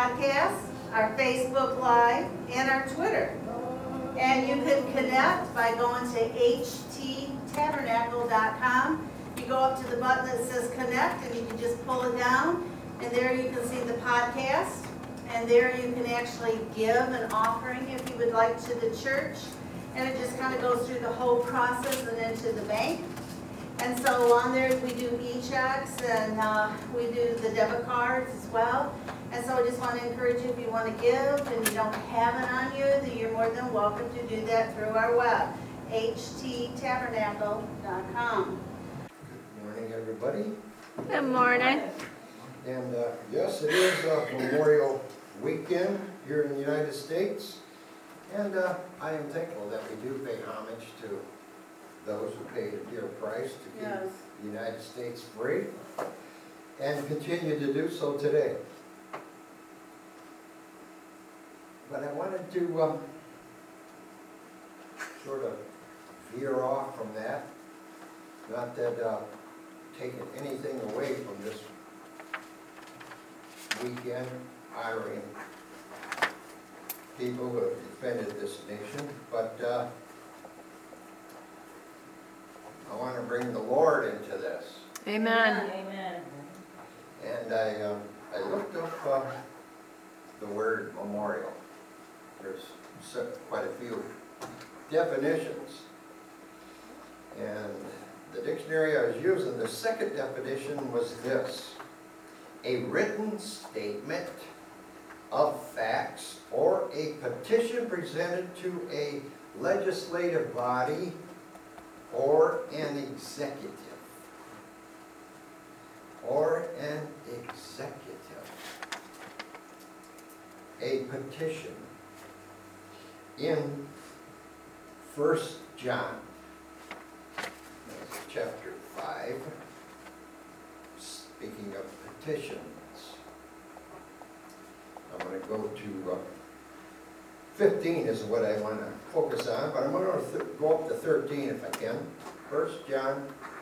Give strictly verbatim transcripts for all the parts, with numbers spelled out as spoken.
podcast, our Facebook Live, and our Twitter. And you can connect by going to h t tabernacle dot com. You go up to the button that says connect and you can just pull it down, and there you can see the podcast, and there you can actually give an offering if you would like to the church, and it just kind of goes through the whole process and into the bank. And so on there we do e-checks, and uh, we do the debit cards as well. And so I just want to encourage you, if you want to give and you don't have it on you, that you're more than welcome to do that through our web, h t tabernacle dot com. Good morning, everybody. Good morning. And uh, yes, it is uh, Memorial Weekend here in the United States. And uh, I am thankful that we do pay homage to those who paid a dear price to keep Yes. the United States free, and continue to do so today. But I wanted to um, sort of veer off from that. Not that uh, taking anything away from this weekend, honoring people who have defended this nation, but uh, I want to bring the Lord into this. Amen. Amen. And I, um, I looked up uh, the word memorial. There's so- quite a few definitions. And the dictionary I was using, the second definition was this: a written statement of facts or a petition presented to a legislative body or an executive. Or an executive. A petition. In First John, that's chapter five, speaking of petitions, I'm going to go to uh, fifteen is what I want to focus on, but I'm going to th go up to thirteen if I can. First John,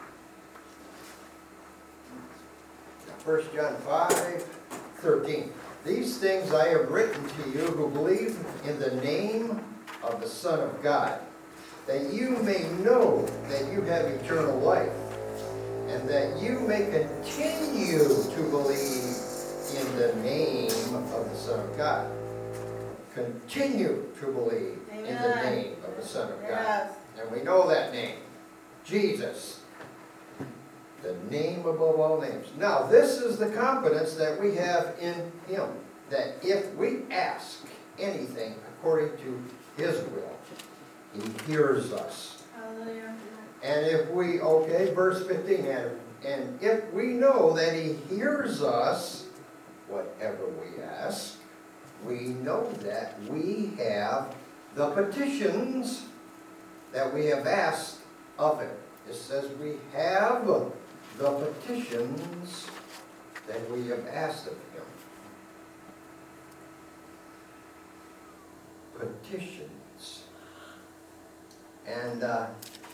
First John five, thirteen. These things I have written to you who believe in the name of the Son of God, that you may know that you have eternal life, and that you may continue to believe in the name of the Son of God. Continue to believe in the name of the Son of God. Yes. And we know that name, Jesus. The name above all names. Now, this is the confidence that we have in Him, that if we ask anything according to His will, He hears us. Hallelujah. And if we, okay, verse fifteen, and, and if we know that He hears us, whatever we ask, we know that we have the petitions that we have asked of Him. It says we have the petitions that we have asked of Him. Petitions. And uh,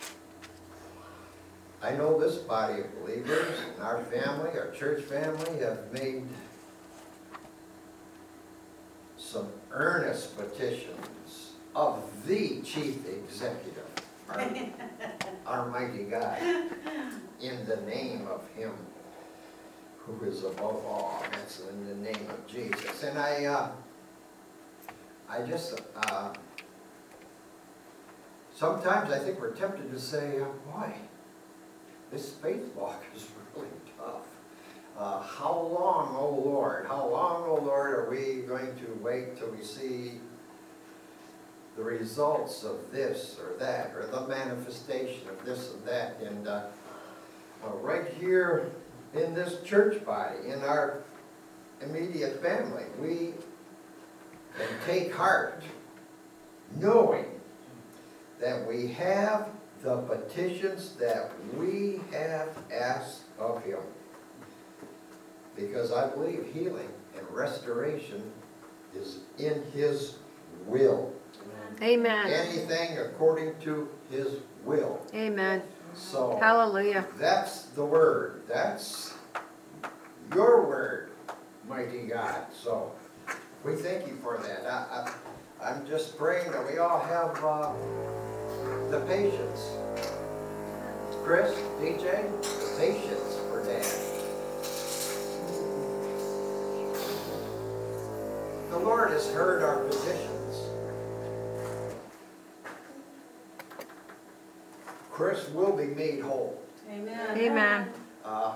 I know this body of believers and our family, our church family, have made some earnest petitions of the chief executive, our, our mighty God, in the name of Him who is above all. That's in the name of Jesus. And I, uh, I just, uh, sometimes I think we're tempted to say, uh, boy, this faith walk is really tough. Uh, how long, oh Lord, how long, oh Lord, are we going to wait till we see the results of this or that, or the manifestation of this and that? And uh, uh, right here in this church body, in our immediate family, we can take heart knowing that we have the petitions that we have asked of Him. Because I believe healing and restoration is in His will. Amen. Anything according to His will. Amen. So Hallelujah. that's the word. That's your word, mighty God. So We thank you for that. I, I, I'm just praying that we all have uh, the patience. Chris, D J, the patience for Dad. The Lord has heard our petitions. Chris will be made whole. Amen. Amen. Uh,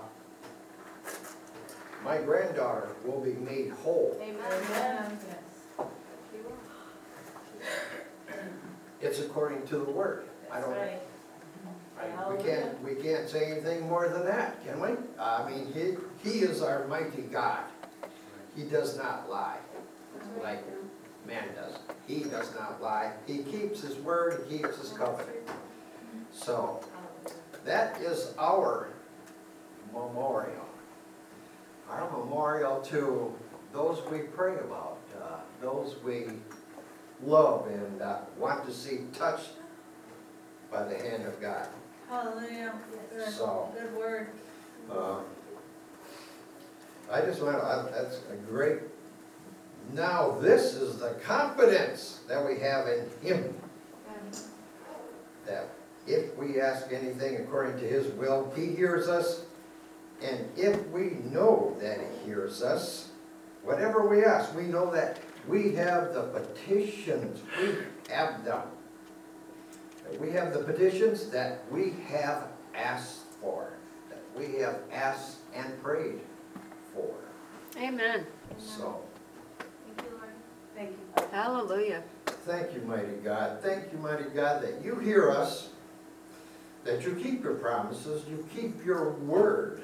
my granddaughter will be made whole. Amen. It's according to the Word. I don't. I- We can't, we can't say anything more than that, can we? I mean, he, he is our mighty God. He does not lie, like man does. He does not lie. He keeps his word, he keeps his covenant. So, that is our memorial. Our memorial to those we pray about, uh, those we love and uh, want to see touched by the hand of God. Hallelujah. Good. So- Good word. Uh, I just want to, that's a great, now this is the confidence that we have in Him. That if we ask anything according to His will, He hears us. And if we know that He hears us, whatever we ask, we know that we have the petitions, we have them. We have the petitions that we have asked for, that we have asked and prayed for. Amen. So, Thank you, Lord. Thank you. Hallelujah. thank you, mighty God. Thank you, mighty God, that you hear us, that you keep your promises, you keep your word.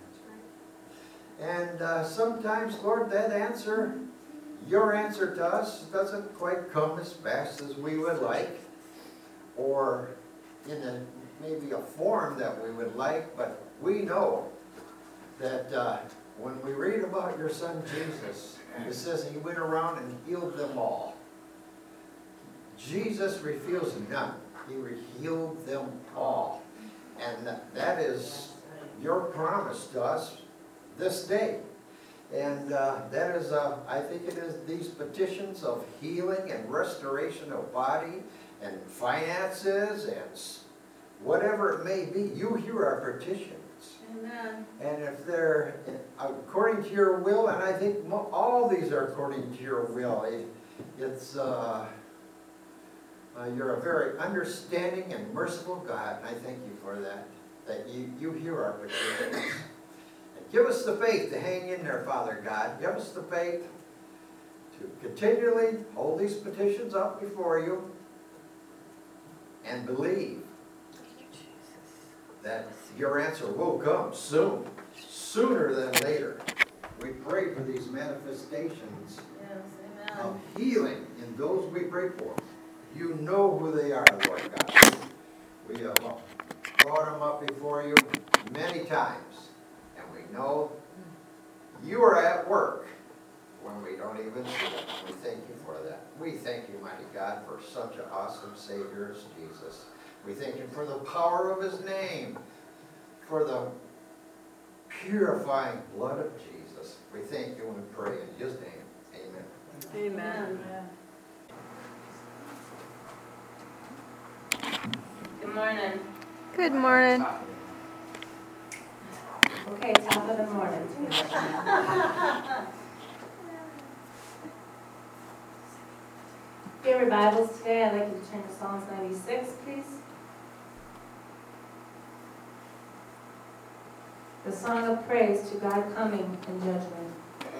And uh, sometimes, Lord, that answer, your answer to us doesn't quite come as fast as we would like, or in a, maybe a form that we would like, but we know that uh, when we read about your son Jesus, it says he went around and healed them all. Jesus refused none. He healed them all. And that, that is your promise to us this day. And uh, that is, uh, I think it is these petitions of healing and restoration of body and finances and s- whatever it may be, you hear our petitions. Amen. And if they're according to your will, and I think mo- all these are according to your will, it, it's, uh, uh, you're a very understanding and merciful God, and I thank you for that, that you, you hear our petitions. And give us the faith to hang in there, Father God. Give us the faith to continually hold these petitions up before you and believe that your answer will come soon, sooner than later. We pray for these manifestations Yes, of amen. healing in those we pray for. You know who they are, Lord God. We have brought them up before you many times, and we know you are at work when we don't even see it. We thank you for that. We thank you, mighty God, for such an awesome Savior as Jesus. We thank you for the power of His name, for the purifying blood of Jesus. We thank you and we pray in His name. Amen. Amen. Good morning. Good morning. Okay, top of the morning. If you have your Bibles today, I'd like you to turn to Psalms ninety-six, please. The song of praise to God coming in judgment.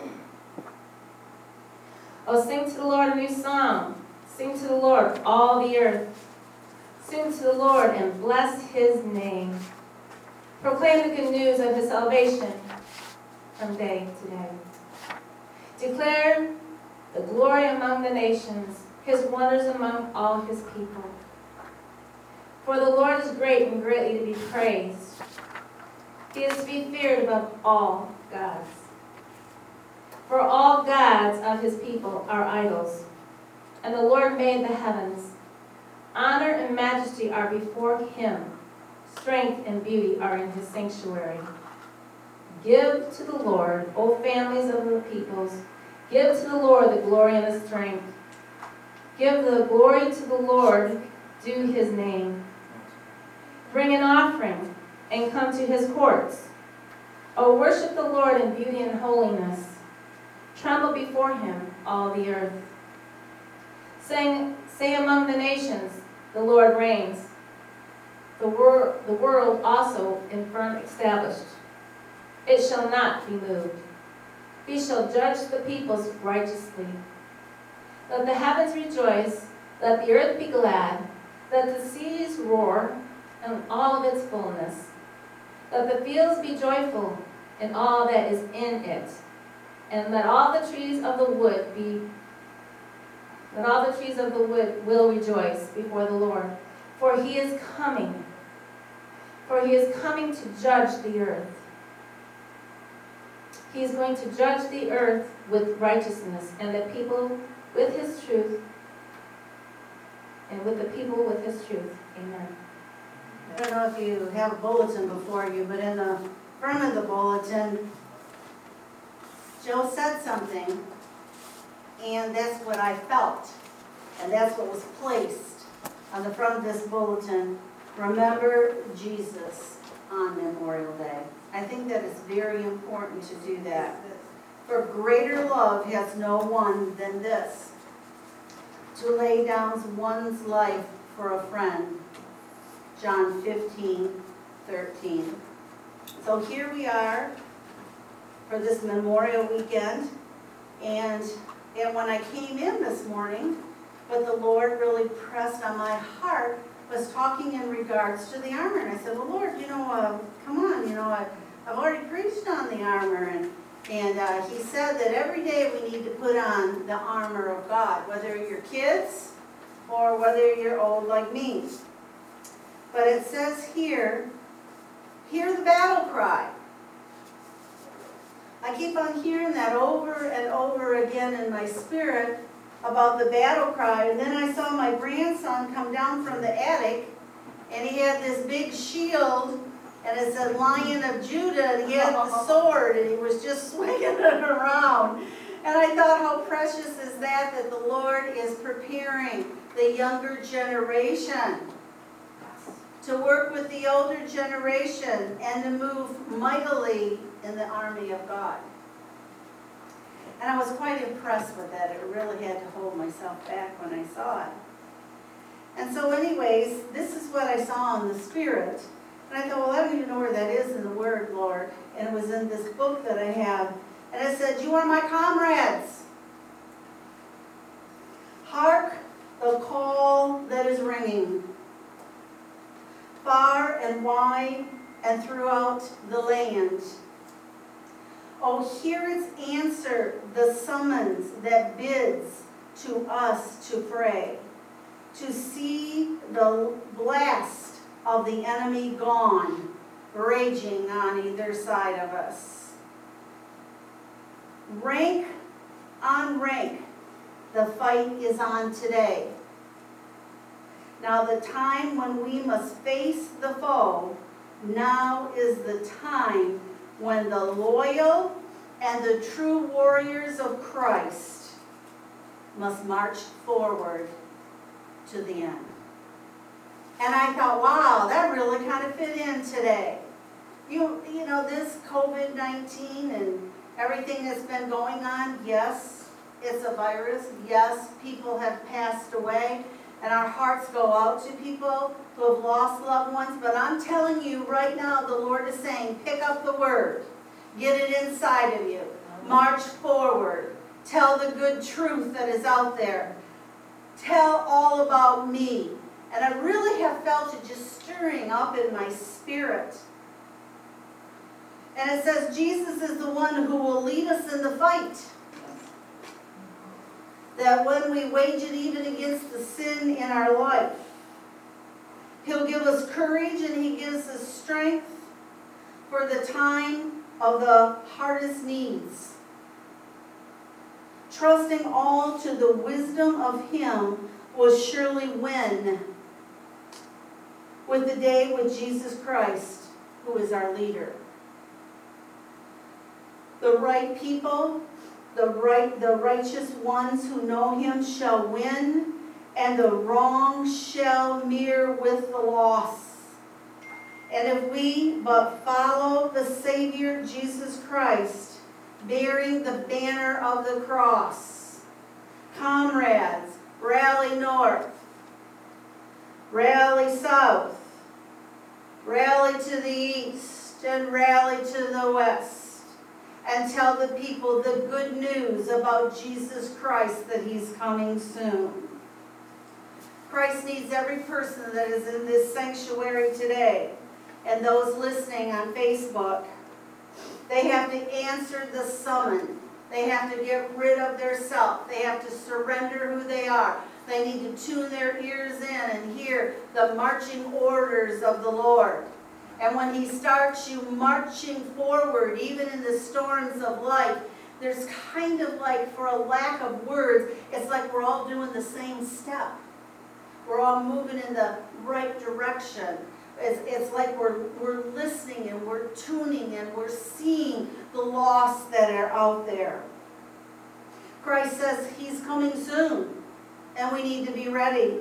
Oh, sing to the Lord a new song. Sing to the Lord, all the earth. Sing to the Lord and bless His name. Proclaim the good news of His salvation from day to day. Declare the glory among the nations, His wonders among all His people. For the Lord is great and greatly to be praised. He is to be feared above all gods. For all gods of His people are idols, and the Lord made the heavens. Honor and majesty are before Him. Strength and beauty are in His sanctuary. Give to the Lord, O families of the peoples. Give to the Lord the glory and the strength. Give the glory to the Lord, due his name. Bring an offering and come to his courts. O worship the Lord in beauty and holiness. Tremble before him, all the earth. Sing, say among the nations, the Lord reigns. The, wor- the world also in firm established. It shall not be moved. He shall judge the peoples righteously. Let the heavens rejoice, let the earth be glad, let the seas roar, and all of its fullness. Let the fields be joyful, and all that is in it. And let all the trees of the wood be, let all the trees of the wood will rejoice before the Lord. For he is coming, for he is coming to judge the earth. He is going to judge the earth with righteousness, and the people with his truth, and with the people with his truth. Amen. I don't know if you have a bulletin before you, but in the front of the bulletin, Joe said something, and that's what I felt. And that's what was placed on the front of this bulletin. Remember Jesus on Memorial Day. I think that is very important to do that. For greater love has no one than this, to lay down one's life for a friend. John fifteen, thirteen. So here we are for this Memorial Weekend, and, and when I came in this morning, what the Lord really pressed on my heart was talking in regards to the armor. And I said, well, Lord, you know, uh, come on, you know, I, I've already preached on the armor. And, and uh, he said that every day we need to put on the armor of God, whether you're kids or whether you're old like me. But it says here, hear the battle cry. I keep on hearing that over and over again in my spirit about the battle cry. And then I saw my grandson come down from the attic, and he had this big shield, and it said Lion of Judah, and he had the sword, and he was just swinging it around. And I thought, how precious is that, that the Lord is preparing the younger generation to work with the older generation and to move mightily in the army of God. And I was quite impressed with that. It really had to hold myself back when I saw it. And so anyways, this is what I saw in the Spirit. And I thought, well, I don't even know where that is in the Word, Lord. And it was in this book that I have. And it said, you are my comrades. Hark the call that is ringing, far and wide and throughout the land. Oh, hear its answer, the summons that bids to us to pray, to see the blast of the enemy gone, raging on either side of us. Rank on rank, the fight is on today. Now the time when we must face the foe, now is the time when the loyal and the true warriors of Christ must march forward to the end. And I thought, wow, that really kind of fit in today. You, you know, this COVID nineteen and everything that's been going on, yes, it's a virus. Yes, people have passed away. And our hearts go out to people who have lost loved ones. But I'm telling you right now, the Lord is saying, pick up the word. Get it inside of you. March forward. Tell the good truth that is out there. Tell all about me. And I really have felt it just stirring up in my spirit. And it says Jesus is the one who will lead us in the fight. That when we wage it even against the sin in our life, He'll give us courage and He gives us strength for the time of the hardest needs. Trusting all to the wisdom of Him will surely win with the day with Jesus Christ, who is our leader. The right people, The right, the righteous ones who know him shall win, and the wrong shall mirror with the loss. And if we but follow the Savior Jesus Christ, bearing the banner of the cross, comrades, rally north, rally south, rally to the east, and rally to the west, and tell the people the good news about Jesus Christ, that he's coming soon. Christ needs every person that is in this sanctuary today, and those listening on Facebook. They have to answer the summons. They have to get rid of their self. They have to surrender who they are. They need to tune their ears in and hear the marching orders of the Lord. And when he starts you marching forward, even in the storms of life, there's kind of like, for a lack of words, it's like we're all doing the same step. We're all moving in the right direction. It's, it's like we're, we're listening and we're tuning and we're seeing the lost that are out there. Christ says he's coming soon, and we need to be ready.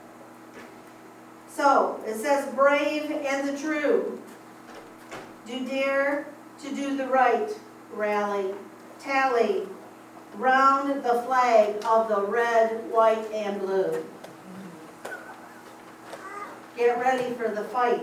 So, it says brave and the true. Do dare to do the right. Rally. Tally. Round the flag of the red, white, and blue. Get ready for the fight.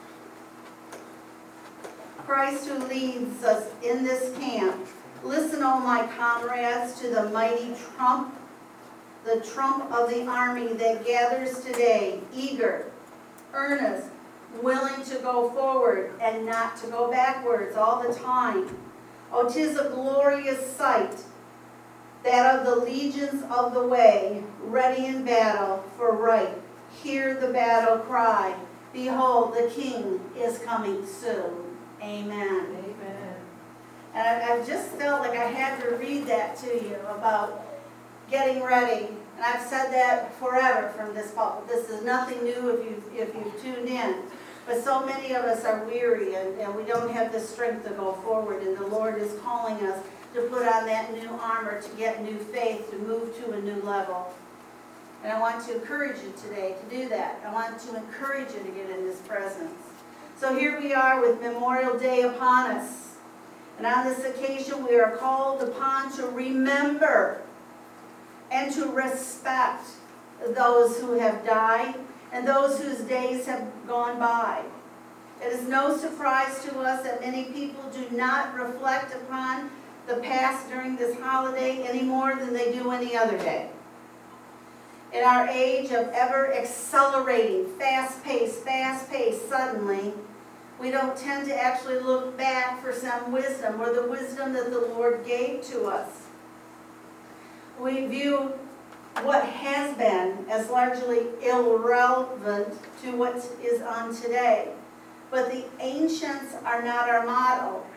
Christ who leads us in this camp. Listen, O my comrades, to the mighty trump, the trump of the army that gathers today, eager, earnest, willing to go forward and not to go backwards all the time. Oh, 'tis a glorious sight, that of the legions of the way, ready in battle for right. Hear the battle cry. Behold, the King is coming soon. Amen. Amen. And I, I just felt like I had to read that to you about getting ready. And I've said that forever from this pulpit. This is nothing new if you've, if you've tuned in. But so many of us are weary and, and we don't have the strength to go forward. And the Lord is calling us to put on that new armor, to get new faith, to move to a new level. And I want to encourage you today to do that. I want to encourage you to get in His presence. So here we are with Memorial Day upon us. And on this occasion we are called upon to remember and to respect those who have died and those whose days have gone by. It is no surprise to us that many people do not reflect upon the past during this holiday any more than they do any other day. In our age of ever accelerating, fast-paced, fast-paced, suddenly, we don't tend to actually look back for some wisdom or the wisdom that the Lord gave to us. We view what has been as largely irrelevant to what is on today. But the ancients are not our model.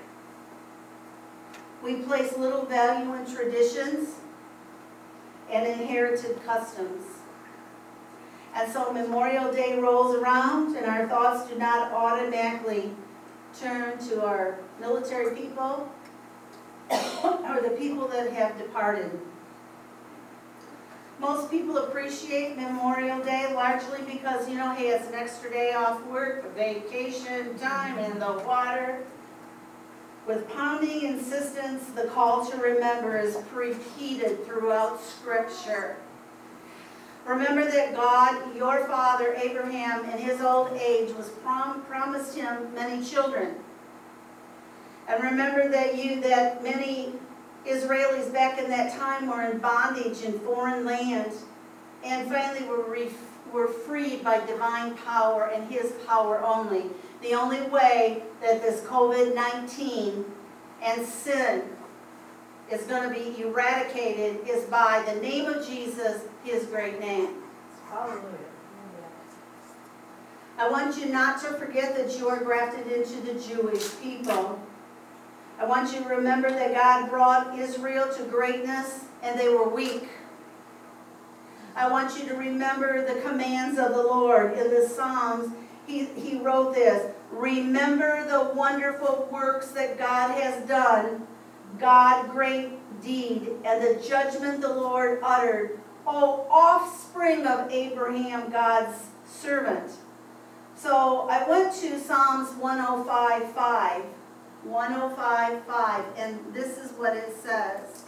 We place little value in traditions and inherited customs. And so Memorial Day rolls around and our thoughts do not automatically turn to our military people or the people that have departed. Most people appreciate Memorial Day largely because, you know, hey, it's an extra day off work, a vacation time in the water. With pounding insistence, the call to remember is repeated throughout Scripture. Remember that God, your father, Abraham, in his old age, was prom promised him many children. And remember that you, that many Israelis back in that time were in bondage in foreign land, and finally were, re were freed by divine power and His power only. The only way that this COVID nineteen and sin is going to be eradicated is by the name of Jesus, His great name. Hallelujah. I want you not to forget that you are grafted into the Jewish people. I want you to remember that God brought Israel to greatness and they were weak. I want you to remember the commands of the Lord. In the Psalms, he, he wrote this: remember the wonderful works that God has done, God great deed, and the judgment the Lord uttered, O offspring of Abraham, God's servant. So I went to Psalms one oh five five, one oh five five, and this is what it says.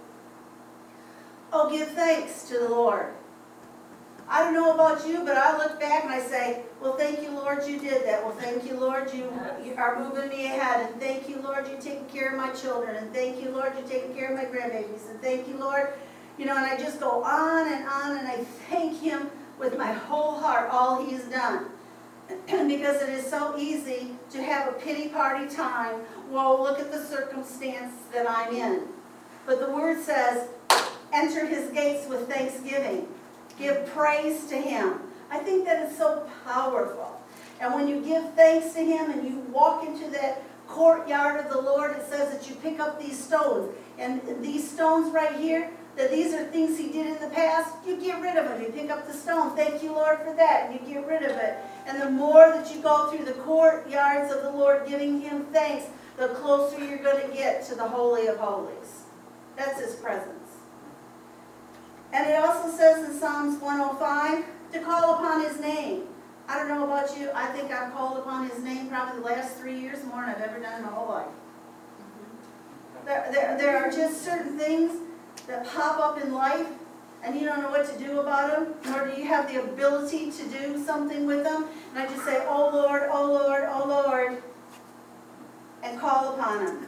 Oh, give thanks to the Lord. I don't know about you, but I look back and I say, well, thank you, Lord, you did that. Well, thank you, Lord, you, you are moving me ahead. And thank you, Lord, you're taking care of my children. And thank you, Lord, you're taking care of my grandbabies. And thank you, Lord. You know, and I just go on and on, and I thank him with my whole heart, all he's done. Because it is so easy to have a pity party time. Well, look at the circumstance that I'm in. But the word says, enter his gates with thanksgiving. Give praise to him. I think that is so powerful. And when you give thanks to him and you walk into that courtyard of the Lord, it says that you pick up these stones. And these stones right here, that these are things he did in the past, you get rid of them. You pick up the stone. Thank you, Lord, for that. And you get rid of it. And the more that you go through the courtyards of the Lord giving him thanks, the closer you're going to get to the Holy of Holies. That's his presence. And it also says in Psalms one oh five to call upon his name. I don't know about you, I think I've called upon his name probably the last three years more than I've ever done in my whole life. There, there, there are just certain things that pop up in life and you don't know what to do about them, nor do you have the ability to do something with them. And I just say, oh Lord, oh Lord, oh Lord, and call upon him.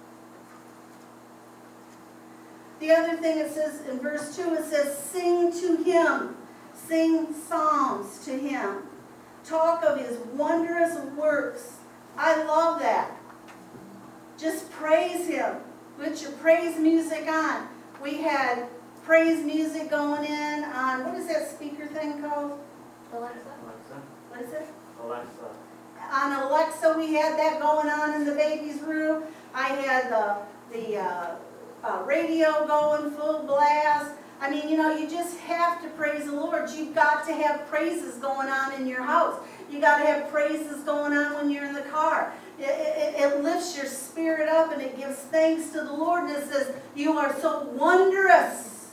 The other thing it says in verse two, it says, sing to him. Sing psalms to him. Talk of his wondrous works. I love that. Just praise him. Put your praise music on. We had praise music going in on, what is that speaker thing called? Alexa. What is it? Alexa. On Alexa, we had that going on in the baby's room. I had the, the uh, uh, radio going full blast. I mean, you know, you just have to praise the Lord. You've got to have praises going on in your house. You got to have praises going on when you're in the car. It, it, it lifts your spirit up and it gives thanks to the Lord. And it says, you are so wondrous.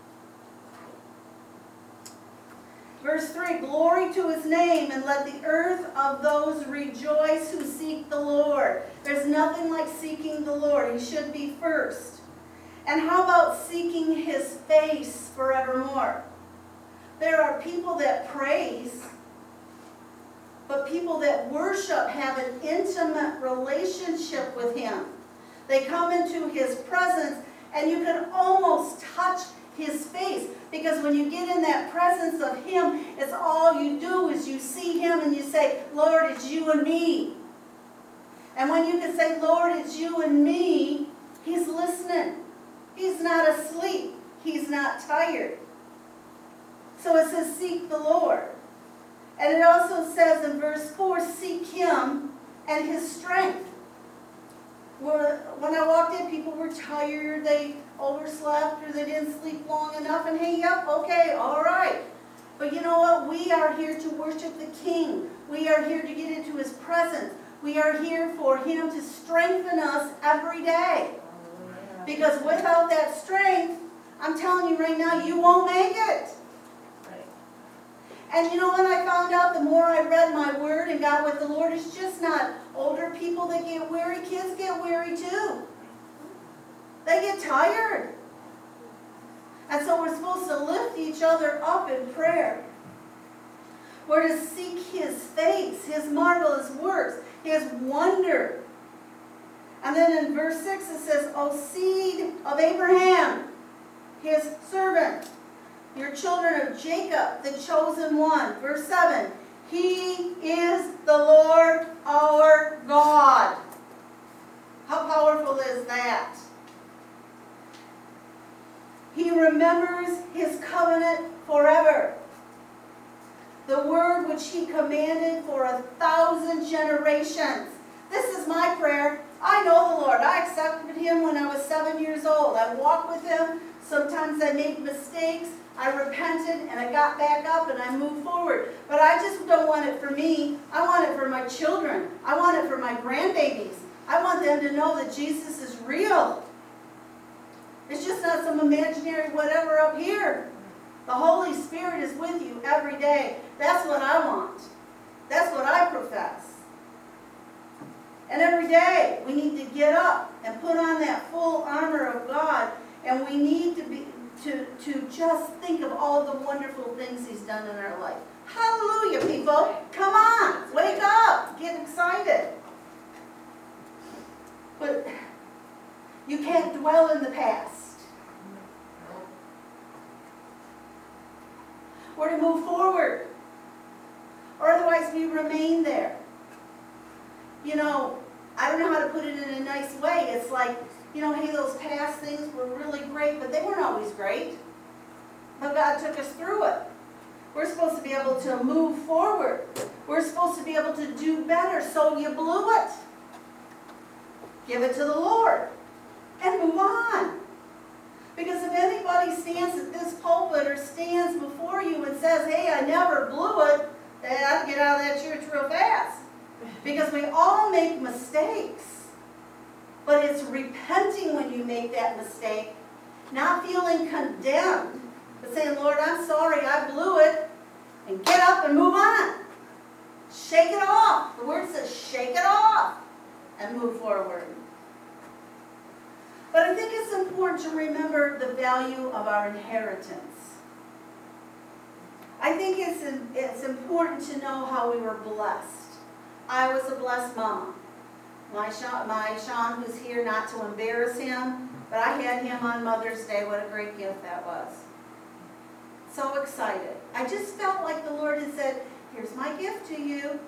Verse three, glory to his name, and let the earth of those rejoice who seek the Lord. There's nothing like seeking the Lord. He should be first. And how about seeking his face forevermore? There are people that praise, but people that worship have an intimate relationship with him. They come into his presence and you can almost touch his face, because when you get in that presence of him, it's all you do is you see him and you say, Lord, it's you and me. And when you can say, Lord, it's you and me, he's listening. He's not asleep. He's not tired. So it says, seek the Lord. And it also says in verse four, seek him and his strength. When I walked in, people were tired, they overslept, or they didn't sleep long enough. And hey, yep, okay, all right. But you know what? We are here to worship the King. We are here to get into his presence. We are here for him to strengthen us every day. Because without that strength, I'm telling you right now, you won't make it. Right. And you know what I found out? The more I read my word and got with the Lord, it's just not older people that get weary. Kids get weary too. They get tired. And so we're supposed to lift each other up in prayer. We're to seek his face, his marvelous works, his wonder. And then in verse six it says, O seed of Abraham, his servant, your children of Jacob, the chosen one. Verse seven, he is the Lord our God. How powerful is that? He remembers his covenant forever. The word which he commanded for a thousand generations. This is my prayer. I know the Lord. I accepted him when I was seven years old. I walked with him. Sometimes I made mistakes. I repented and I got back up and I moved forward. But I just don't want it for me. I want it for my children. I want it for my grandbabies. I want them to know that Jesus is real. It's just not some imaginary whatever up here. The Holy Spirit is with you every day. That's what I want. That's what I profess. And every day we need to get up and put on that full armor of God, and we need to be to, to just think of all the wonderful things He's done in our life. Hallelujah, people. Come on. Wake up. Get excited. But you can't dwell in the past. We're to move forward. Or otherwise we remain there. You know, I don't know how to put it in a nice way. It's like, you know, hey, those past things were really great, but they weren't always great. But God took us through it. We're supposed to be able to move forward. We're supposed to be able to do better. So you blew it. Give it to the Lord. And move on. Because if anybody stands at this pulpit or stands before you and says, hey, I never blew it, then I'd get out of that church real fast. Because we all make mistakes. But it's repenting when you make that mistake. Not feeling condemned. But saying, Lord, I'm sorry, I blew it. And get up and move on. Shake it off. The word says shake it off. And move forward. But I think it's important to remember the value of our inheritance. I think it's, it's important to know how we were blessed. I was a blessed mama. My Sean, my Sean, who's here, not to embarrass him, but I had him on Mother's Day. What a great gift that was. So excited. I just felt like the Lord had said, here's my gift to you.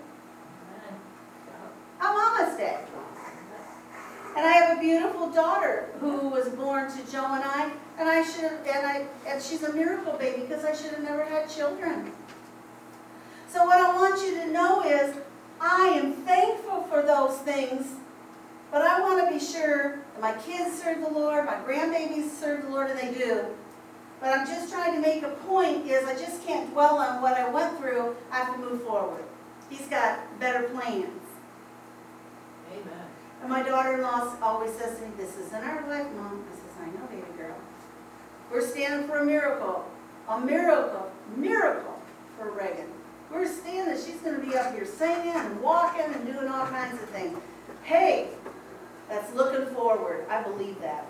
On Mama's Day. And I have a beautiful daughter who was born to Joe and I, and I should have, and I, and she's a miracle baby because I should have never had children. So what I want you to know is, I am thankful for those things, but I want to be sure that my kids serve the Lord, my grandbabies serve the Lord, and they do. But I'm just trying to make a point is I just can't dwell on what I went through. I have to move forward. He's got better plans. Amen. And my daughter-in-law always says to me, this isn't our life, Mom. I says, I know, baby girl. We're standing for a miracle. A miracle. Miracle for Reagan. We're standing. She's going to be up here singing and walking and doing all kinds of things. Hey, that's looking forward. I believe that.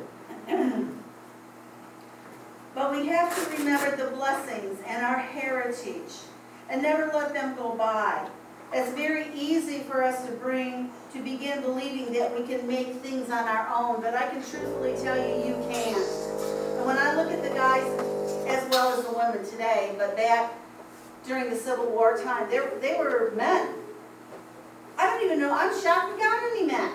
But we have to remember the blessings and our heritage and never let them go by. It's very easy for us to bring, to begin believing that we can make things on our own, but I can truthfully tell you, you can't. And when I look at the guys, as well as the women today, but back during the Civil War time, they, they were men. I don't even know, I'm shocked we got any men.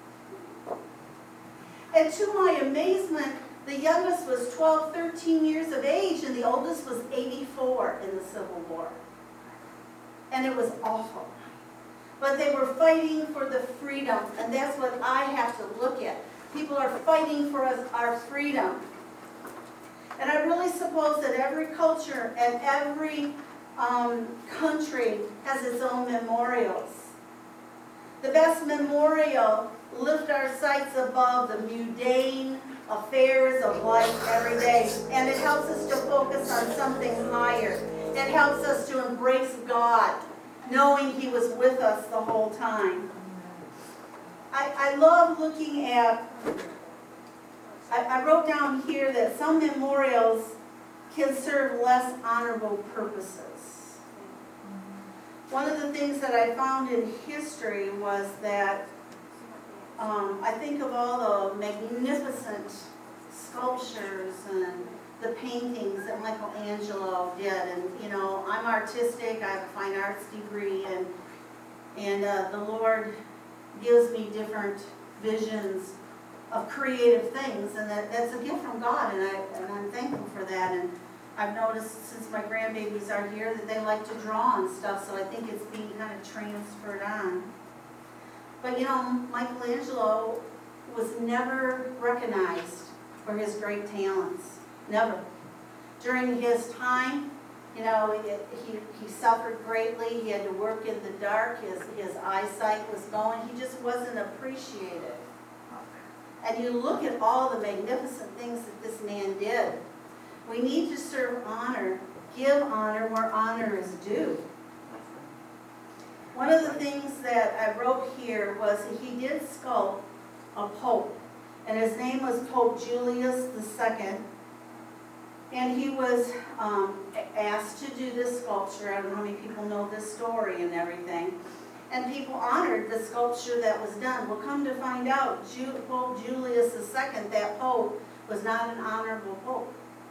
And to my amazement, the youngest was twelve, thirteen years of age, and the oldest was eighty-four in the Civil War. And it was awful. But they were fighting for the freedom, and that's what I have to look at. People are fighting for us, our freedom. And I really suppose that every culture and every um, country has its own memorials. The best memorial lift our sights above the mundane affairs of life every day, and it helps us to focus on something higher. It helps us to embrace God, knowing He was with us the whole time. I, I love looking at, I, I wrote down here that some memorials can serve less honorable purposes. One of the things that I found in history was that um, I think of all the magnificent sculptures and the paintings that Michelangelo did, and you know, I'm artistic, I have a fine arts degree, and and uh, the Lord gives me different visions of creative things, and that, that's a gift from God, and, I, and I'm thankful for that. And I've noticed since my grandbabies are here that they like to draw and stuff, so I think it's being kind of transferred on. But you know, Michelangelo was never recognized for his great talents. Never. During his time, You know, it, he, he suffered greatly, he had to work in the dark, his, his eyesight was going, he just wasn't appreciated. And you look at all the magnificent things that this man did. We need to serve honor, give honor where honor is due. One of the things that I wrote here was he did sculpt a pope, and his name was Pope Julius the Second. And he was um, asked to do this sculpture. I don't know how many people know this story and everything. And people honored the sculpture that was done. Well, come to find out, Ju Pope Julius the Second, that pope, was not an honorable pope.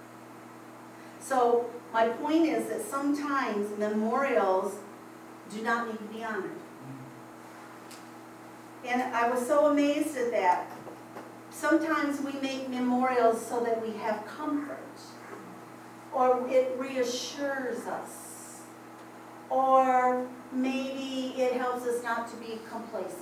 So my point is that sometimes memorials do not need to be honored. And I was so amazed at that. Sometimes we make memorials so that we have comfort, or it reassures us, or maybe it helps us not to be complacent.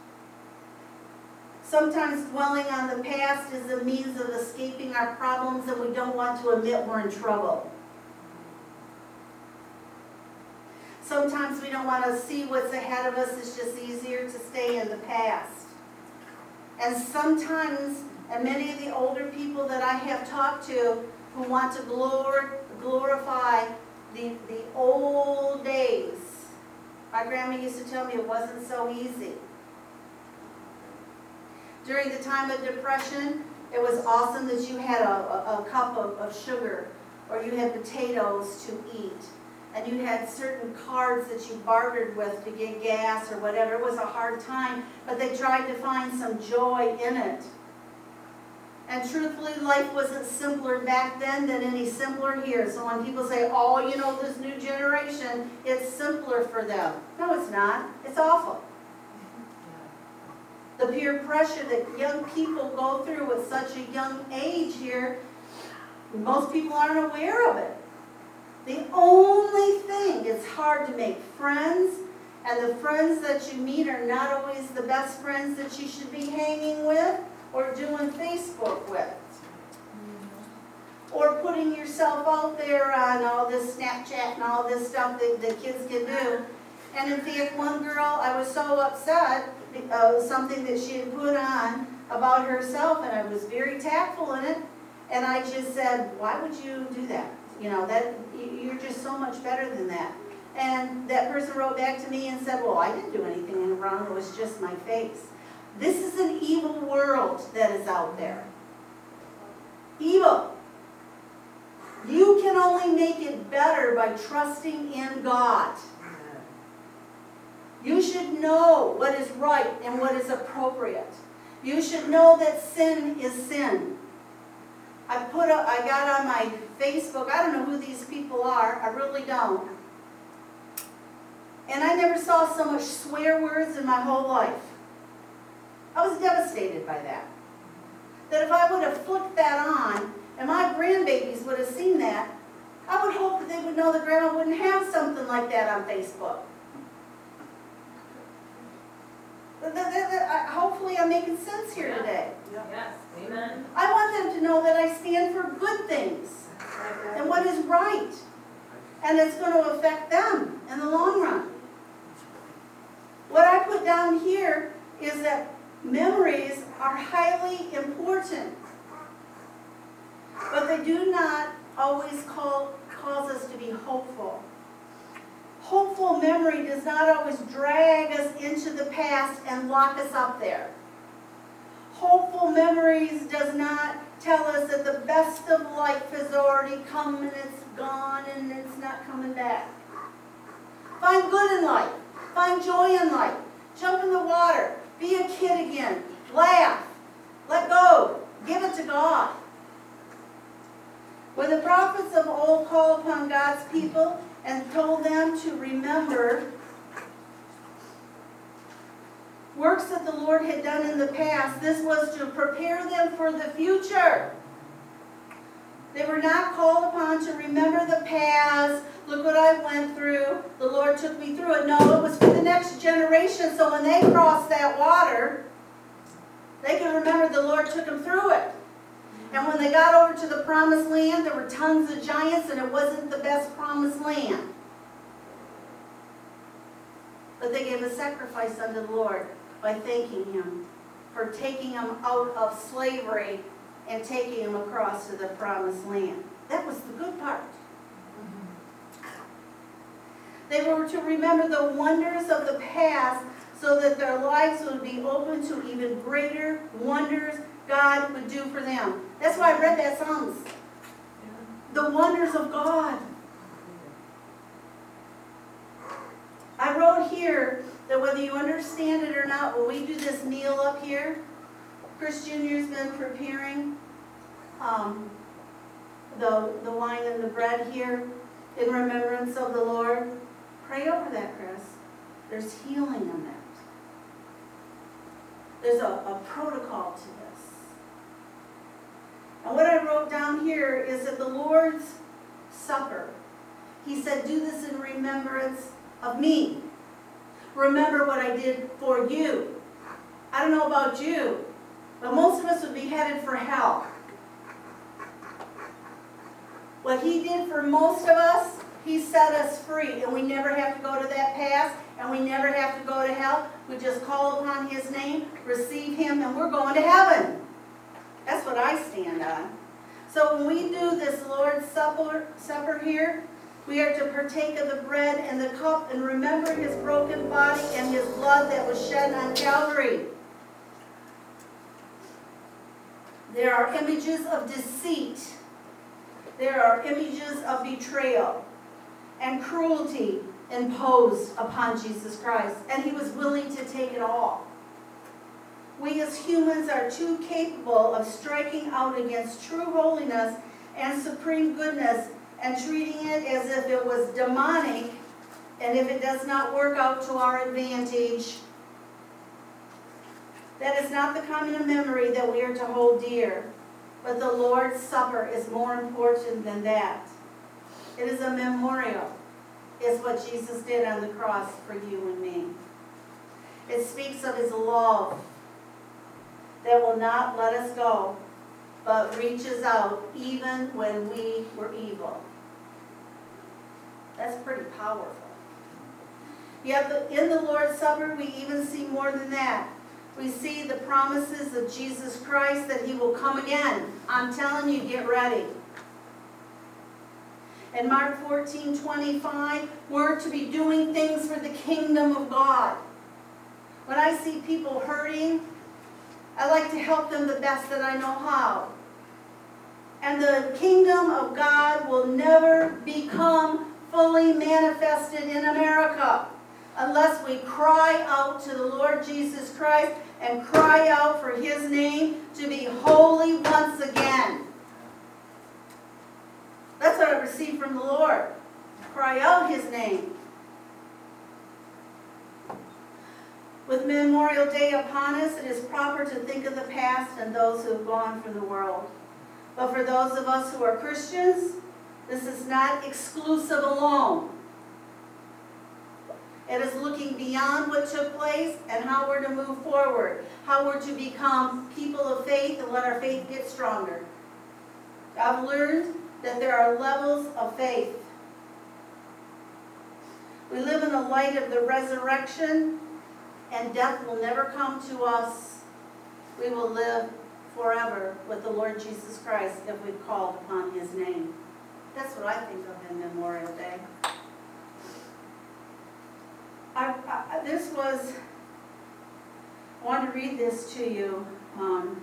Sometimes dwelling on the past is a means of escaping our problems, and we don't want to admit we're in trouble. Sometimes we don't want to see what's ahead of us. It's just easier to stay in the past. And sometimes, and many of the older people that I have talked to who want to glor glorify the, the old days. My grandma used to tell me it wasn't so easy. During the time of Depression, it was awesome that you had a, a, a cup of, of sugar, or you had potatoes to eat. And you had certain cards that you bartered with to get gas or whatever. It was a hard time, but they tried to find some joy in it. And truthfully, life wasn't simpler back then than any simpler here. So when people say, oh, you know, this new generation, it's simpler for them. No, it's not. It's awful. The peer pressure that young people go through at such a young age here, most people aren't aware of it. The only thing, it's hard to make friends, and the friends that you meet are not always the best friends that you should be hanging with or doing Facebook with. Or putting yourself out there on all this Snapchat and all this stuff that the kids can do. And in fact, one girl, I was so upset, uh, something that she had put on about herself, and I was very tactful in it, and I just said, why would you do that? You know, that you're just so much better than that. And that person wrote back to me and said, well, I didn't do anything wrong, it was just my face. This is an evil world that is out there. Evil. You can only make it better by trusting in God. You should know what is right and what is appropriate. You should know that sin is sin. I put up, I got on my Facebook, I don't know who these people are, I really don't. And I never saw so much swear words in my whole life. I was devastated by that. That if I would have flipped that on, and my grandbabies would have seen that, I would hope that they would know that grandma wouldn't have something like that on Facebook. That, that, that, hopefully I'm making sense here today. Yes, amen. I want them to know that I stand for good things and what is right. And it's going to affect them in the long run. What I put down here is that memories are highly important. But they do not always call, cause us to be hopeful. Hopeful memory does not always drag us into the past and lock us up there. Hopeful memories does not tell us that the best of life has already come and it's gone and it's not coming back. Find good in life. Find joy in life. Jump in the water. Be a kid again. Laugh. Let go. Give it to God. When the prophets of old called upon God's people and told them to remember works that the Lord had done in the past, this was to prepare them for the future. They were not called upon to remember the past. Look what I went through. The Lord took me through it. No, it was for the next generation, so when they crossed that water, they could remember the Lord took them through it. And when they got over to the promised land, there were tons of giants and it wasn't the best promised land. But they gave a sacrifice unto the Lord by thanking Him for taking them out of slavery and taking them across to the promised land. That was the good part. They were to remember the wonders of the past so that their lives would be open to even greater wonders God would do for them. That's why I read that Psalms. The wonders of God. I wrote here that whether you understand it or not, when we do this meal up here, Chris Junior's been preparing um, the, the wine and the bread here in remembrance of the Lord. Pray over that, Chris. There's healing in that. There's a, a protocol to this. And what I wrote down here is that the Lord's Supper, He said, do this in remembrance of me. Remember what I did for you. I don't know about you, but most of us would be headed for hell. What He did for most of us, He set us free, and we never have to go to that past, and we never have to go to hell. We just call upon His name, receive Him, and we're going to heaven. That's what I stand on. So when we do this Lord's Supper, supper here, we are to partake of the bread and the cup and remember His broken body and His blood that was shed on Calvary. There are images of deceit. There are images of betrayal and cruelty imposed upon Jesus Christ, and He was willing to take it all. We as humans are too capable of striking out against true holiness and supreme goodness and treating it as if it was demonic, and if it does not work out to our advantage. That is not the common memory that we are to hold dear, but the Lord's Supper is more important than that. It is a memorial. It's what Jesus did on the cross for you and me. It speaks of His love that will not let us go, but reaches out even when we were evil. That's pretty powerful. Yet in the Lord's Supper, we even see more than that. We see the promises of Jesus Christ that He will come again. I'm telling you, get ready. In Mark fourteen twenty-five, we're to be doing things for the kingdom of God. When I see people hurting, I like to help them the best that I know how. And the kingdom of God will never become fully manifested in America unless we cry out to the Lord Jesus Christ and cry out for His name to be holy once again. That's what I received from the Lord. Cry out His name. With Memorial Day upon us, it is proper to think of the past and those who have gone from the world. But for those of us who are Christians, this is not exclusive alone. It is looking beyond what took place and how we're to move forward, how we're to become people of faith and let our faith get stronger. I've learned that there are levels of faith. We live in the light of the resurrection, and death will never come to us. We will live forever with the Lord Jesus Christ if we've called upon His name. That's what I think of in Memorial Day. I, I, this was, I want to read this to you. Um,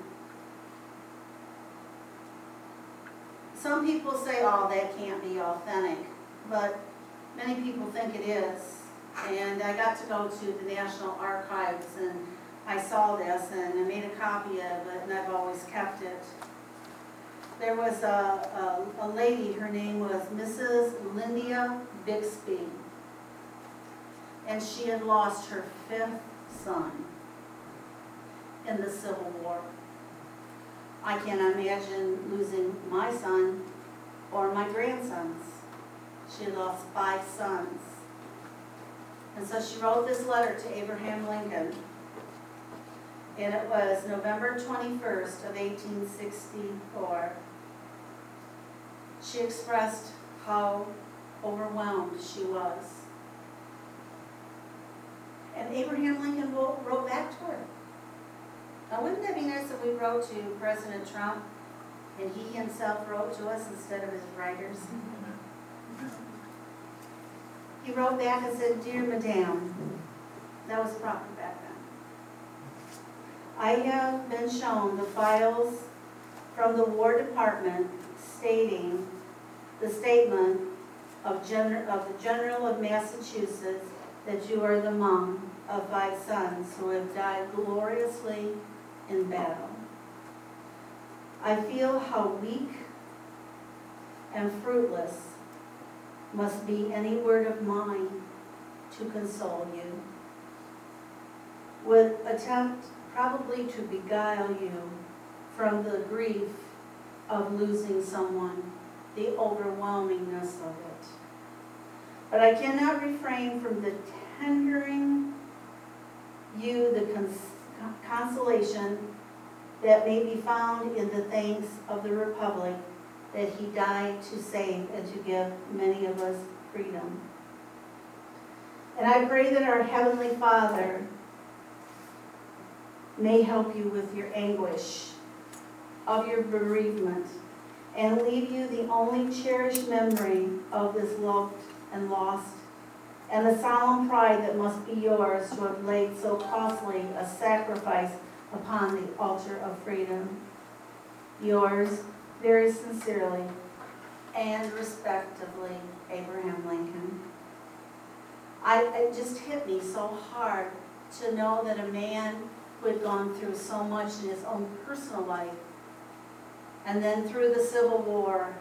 some people say, oh, that can't be authentic, but many people think it is. And I got to go to the National Archives and I saw this and I made a copy of it and I've always kept it. There was a, a, a lady, her name was Missus Lydia Bixby. And she had lost her fifth son in the Civil War. I can't imagine losing my son or my grandsons. She lost five sons. And so she wrote this letter to Abraham Lincoln. and it was November twenty-first of eighteen sixty-four. She expressed how overwhelmed she was. And Abraham Lincoln wrote wrote back to her. Now, wouldn't that be nice if we wrote to President Trump and he himself wrote to us instead of his writers? He wrote back and said, "Dear Madame," that was proper back then, "I have been shown the files from the War Department stating the statement of, Gen- of the General of Massachusetts that you are the mom of five sons who have died gloriously in battle. I feel how weak and fruitless must be any word of mine to console you. Would attempt probably to beguile you from the grief of losing someone, the overwhelmingness of it. But I cannot refrain from the tendering you the cons consolation that may be found in the thanks of the Republic that he died to save and to give many of us freedom. And I pray that our Heavenly Father may help you with your anguish of your bereavement and leave you the only cherished memory of this loved and lost, and the solemn pride that must be yours to have laid so costly a sacrifice upon the altar of freedom. Yours, very sincerely and respectively, Abraham Lincoln." I, it just hit me so hard to know that a man who had gone through so much in his own personal life, and then through the Civil War,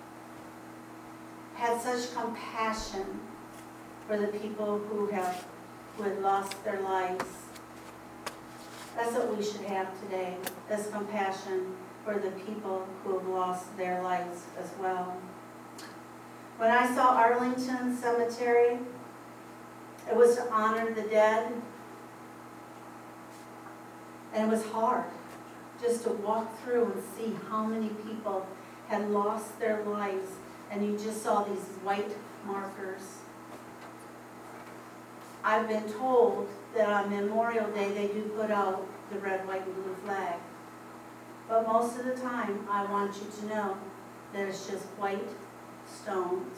had such compassion for the people who have who had lost their lives. That's what we should have today, this compassion for the people who have lost their lives as well. When I saw Arlington Cemetery, it was to honor the dead, and it was hard just to walk through and see how many people had lost their lives, and you just saw these white markers. I've been told that on Memorial Day they do put out the red, white, and blue flag. But most of the time, I want you to know that it's just white stones.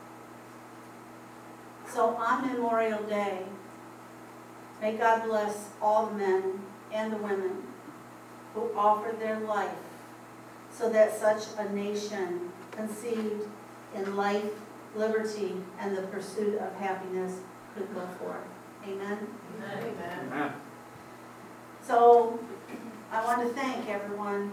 So on Memorial Day, may God bless all the men and the women who offered their life so that such a nation conceived in life, liberty, and the pursuit of happiness could go forth. Amen? Amen. Amen. So I want to thank everyone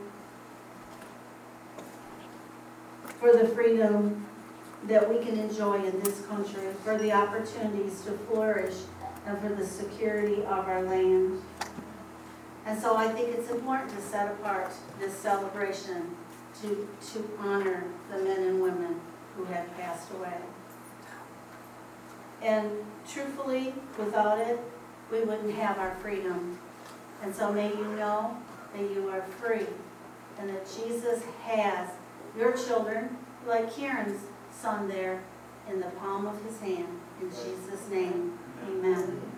for the freedom that we can enjoy in this country, for the opportunities to flourish, and for the security of our land. And so I think it's important to set apart this celebration to, to honor the men and women who have passed away. And truthfully, without it, we wouldn't have our freedom. And so may you know that you are free, and that Jesus has your children, like Kieran's son there, in the palm of his hand. In Jesus' name, amen.